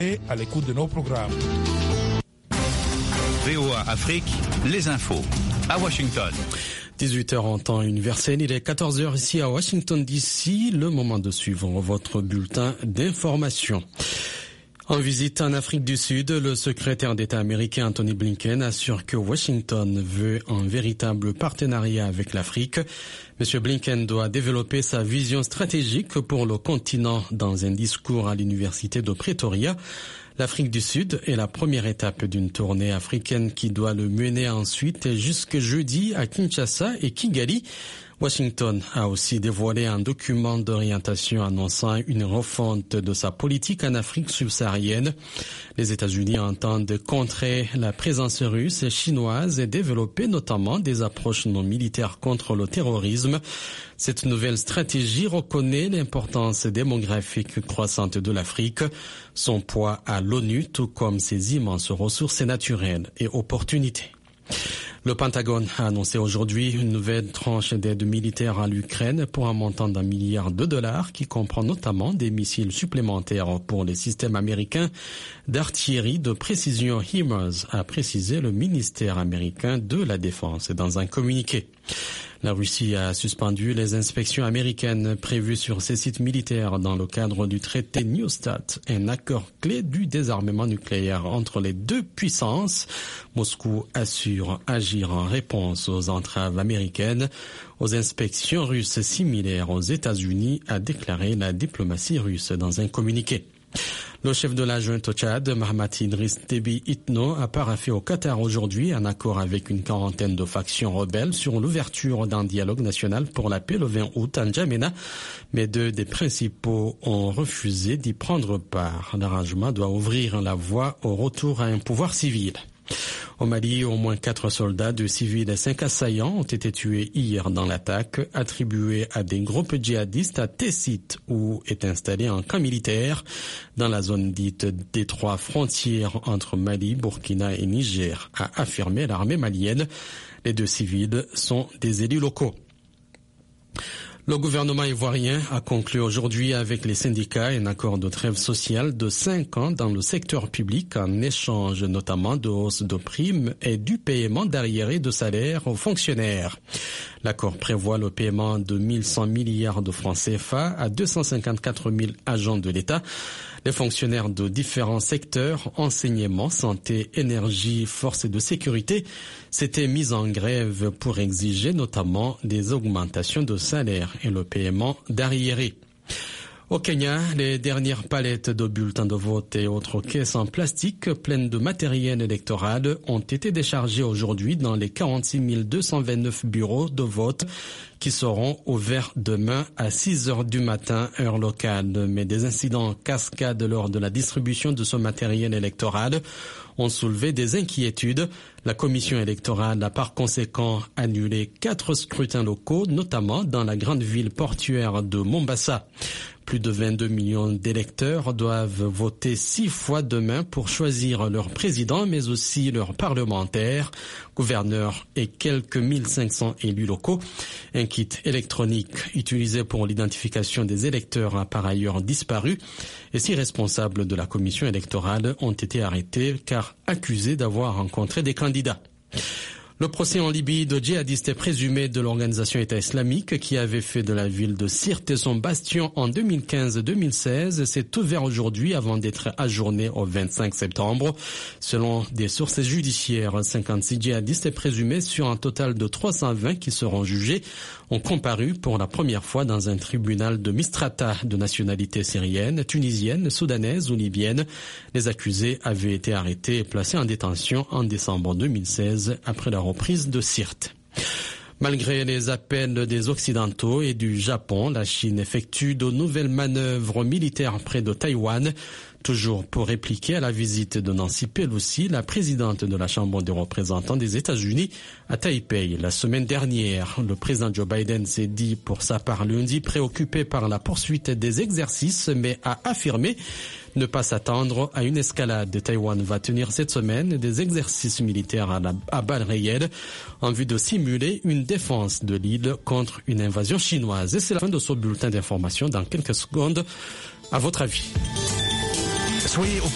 Et à l'écoute de nos programmes. VOA Afrique, les infos à Washington. 18h en temps universel, il est 14h ici à Washington DC, le moment de suivre votre bulletin d'information. En visite en Afrique du Sud, le secrétaire d'État américain Anthony Blinken assure que Washington veut un véritable partenariat avec l'Afrique. M. Blinken doit développer sa vision stratégique pour le continent dans un discours à l'université de Pretoria. L'Afrique du Sud est la première étape d'une tournée africaine qui doit le mener ensuite jusque jeudi à Kinshasa et Kigali. Washington a aussi dévoilé un document d'orientation annonçant une refonte de sa politique en Afrique subsaharienne. Les États-Unis entendent contrer la présence russe et chinoise et développer notamment des approches non militaires contre le terrorisme. Cette nouvelle stratégie reconnaît l'importance démographique croissante de l'Afrique, son poids à l'ONU, tout comme ses immenses ressources naturelles et opportunités. Le Pentagone a annoncé aujourd'hui une nouvelle tranche d'aide militaire à l'Ukraine pour un montant d'$1 milliard qui comprend notamment des missiles supplémentaires pour les systèmes américains d'artillerie de précision HIMARS, a précisé le ministère américain de la Défense dans un communiqué. La Russie a suspendu les inspections américaines prévues sur ses sites militaires dans le cadre du traité New START, un accord clé du désarmement nucléaire entre les deux puissances. Moscou assure agir en réponse aux entraves américaines aux inspections russes similaires aux États-Unis, a déclaré la diplomatie russe dans un communiqué. Le chef de la junte au Tchad, Mahamat Idriss Déby Itno, a paraphé au Qatar aujourd'hui un accord avec une quarantaine de factions rebelles sur l'ouverture d'un dialogue national pour la paix le 20 août à N'Djamena, mais deux des principaux ont refusé d'y prendre part. L'arrangement doit ouvrir la voie au retour à un pouvoir civil. Au Mali, au moins 4 soldats, 2 civils et 5 assaillants ont été tués hier dans l'attaque attribuée à des groupes djihadistes à Tessit, où est installé un camp militaire dans la zone dite des 3 frontières entre Mali, Burkina et Niger, a affirmé l'armée malienne. Les 2 civils sont des élus locaux. Le gouvernement ivoirien a conclu aujourd'hui avec les syndicats un accord de trêve sociale de 5 ans dans le secteur public en échange notamment de hausses de primes et du paiement d'arriérés de salaire aux fonctionnaires. L'accord prévoit le paiement de 1100 milliards de francs CFA à 254 000 agents de l'État. Les fonctionnaires de différents secteurs, enseignement, santé, énergie, forces de sécurité, s'étaient mis en grève pour exiger notamment des augmentations de salaire et le paiement d'arriérés. Au Kenya, les dernières palettes de bulletins de vote et autres caisses en plastique pleines de matériel électoral ont été déchargées aujourd'hui dans les 46 229 bureaux de vote qui seront ouverts demain à 6 heures du matin, heure locale. Mais des incidents cascades lors de la distribution de ce matériel électoral ont soulevé des inquiétudes. La commission électorale a par conséquent annulé 4 scrutins locaux, notamment dans la grande ville portuaire de Mombasa. Plus de 22 millions d'électeurs doivent voter 6 fois demain pour choisir leur président, mais aussi leurs parlementaires, gouverneurs et quelques 1500 élus locaux. Un kit électronique utilisé pour l'identification des électeurs a par ailleurs disparu et 6 responsables de la commission électorale ont été arrêtés car accusés d'avoir rencontré des candidats. Le procès en Libye de djihadistes présumés de l'organisation État islamique qui avait fait de la ville de Sirte son bastion en 2015-2016 s'est ouvert aujourd'hui avant d'être ajourné au 25 septembre. Selon des sources judiciaires, 56 djihadistes présumés sur un total de 320 qui seront jugés ont comparu pour la première fois dans un tribunal de Misrata de nationalité syrienne, tunisienne, soudanaise ou libyenne. Les accusés avaient été arrêtés et placés en détention en décembre 2016 après la reprise de Sirte. Malgré les appels des Occidentaux et du Japon, la Chine effectue de nouvelles manœuvres militaires près de Taïwan, toujours pour répliquer à la visite de Nancy Pelosi, la présidente de la Chambre des représentants des États-Unis, à Taipei. La semaine dernière, le président Joe Biden s'est dit pour sa part lundi préoccupé par la poursuite des exercices, mais a affirmé ne pas s'attendre à une escalade. Taïwan va tenir cette semaine des exercices militaires à balles réelles en vue de simuler une défense de l'île contre une invasion chinoise. Et c'est la fin de ce bulletin d'information. Dans quelques secondes, à votre avis. Soyez